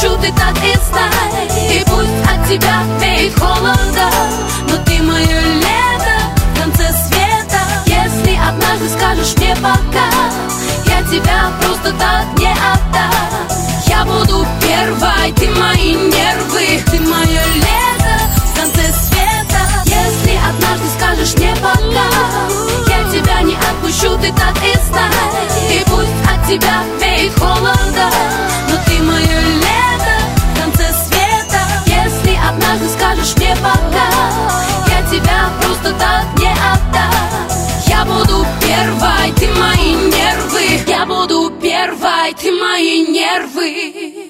отпущу, ты так и знай. И пусть от тебя веет холодом, но ты мое лето в конце света. Если однажды скажешь мне пока, я тебя просто так не отдам. Я буду первой, ты мои нервы, ты мое лето в конце света. Если однажды скажешь мне пока, я тебя не отпущу, ты так и знай. И пусть от тебя веет холодом, но ты мое лето в конце света. Если однажды скажешь мне пока, я тебя просто так не отдам. Я буду первой, ты мои нервы. Я буду первой, ты мои нервы.